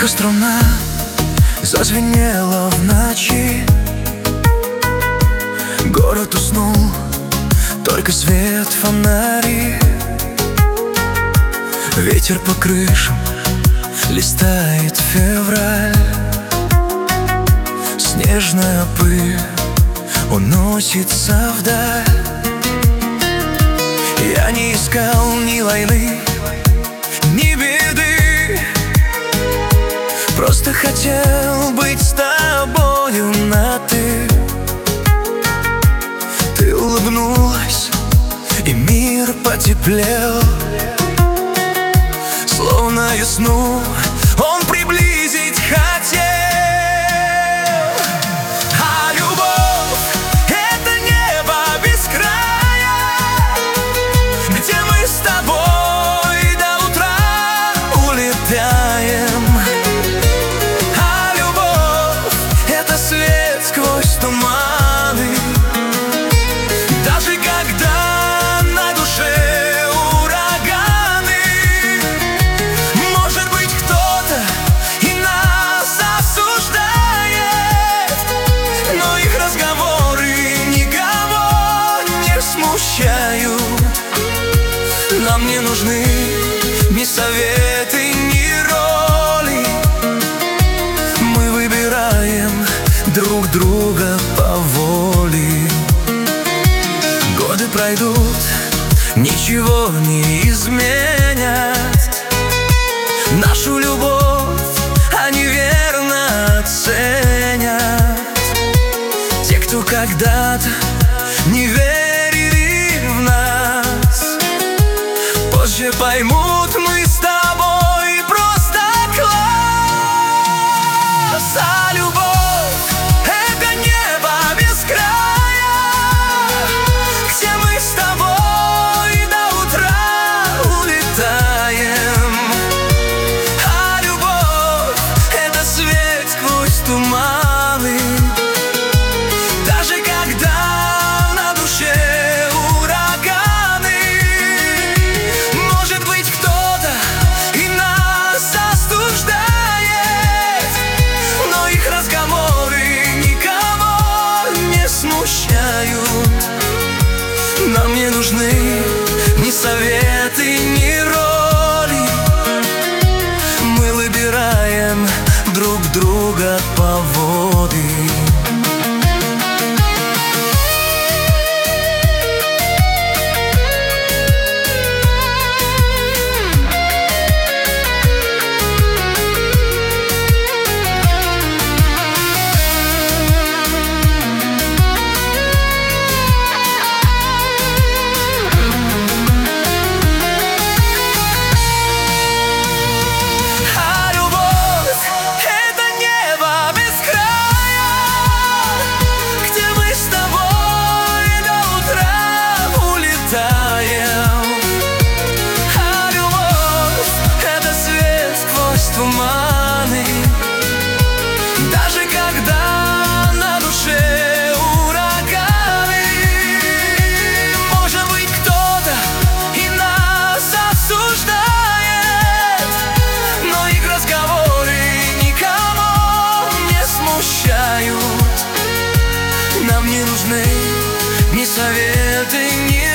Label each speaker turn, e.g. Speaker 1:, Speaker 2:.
Speaker 1: Тихо струна зазвенела в ночи. Город уснул, только свет фонари. Ветер по крышам листает февраль. Снежная пыль уносится вдаль. Я не искал ни войны, ни беды, просто хотел быть с тобою на «ты». Ты улыбнулась, и мир потеплел. Словно весну он приблизить хотел. А любовь — это небо без края, где мы с тобой до утра улетаем. А любовь — это свет сквозь туманы, даже когда на душе ураганы. Может быть, кто-то и нас осуждает, но их разговоры никого не смущают. Нам не нужны ни советы, ни роли. Мы выбираем друг друга по воле. Годы пройдут, ничего не изменят нашу любовь, они верно оценят. Те, кто когда-то не верили в нас, позже поймут, мы с тобой просто класс. А любовь — это небо без края, где мы с тобой до утра улетаем. А любовь — это свет сквозь туманы, даже когда на душе ураганы. Может быть, кто-то и нас осуждает, но их разговоры никого не смущают. Нам не нужны ни советы, ни роли. Мы выбираем друг друга по воле. Туманы, даже когда на душе ураганы. Может быть, кто-то и нас осуждает, но их разговоры никого не смущают. Нам не нужны ни советы, ни